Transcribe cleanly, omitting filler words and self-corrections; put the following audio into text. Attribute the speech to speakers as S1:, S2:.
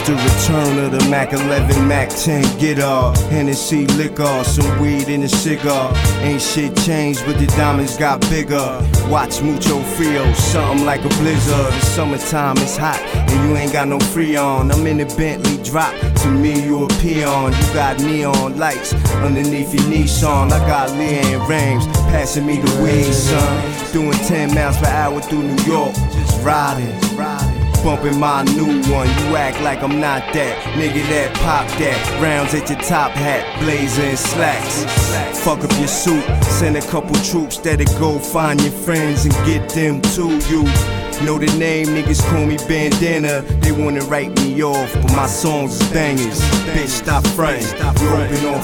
S1: the return of the Mac 11, Mac 10, get up. Hennessy liquor, some weed in a cigar. Ain't shit changed, but the diamonds got bigger. Watch mucho frio, something like a blizzard. The summertime is hot, and you ain't got no Freon. I'm in the Bentley drop, to me you a peon. You got neon lights underneath your Nissan. I got Leanne Rames, passing me the weed, son. Doing 10 miles per hour through New York, just riding. Bumping my new one, you act like I'm not that nigga that pop that. Rounds at your top hat, blazer and slacks. Fuck up your suit, send a couple troops that'll go find your friends and get them to you. Know the name, niggas call me Bandana. They wanna write me off, but my songs is bangers. Bitch, stop frontin', you open on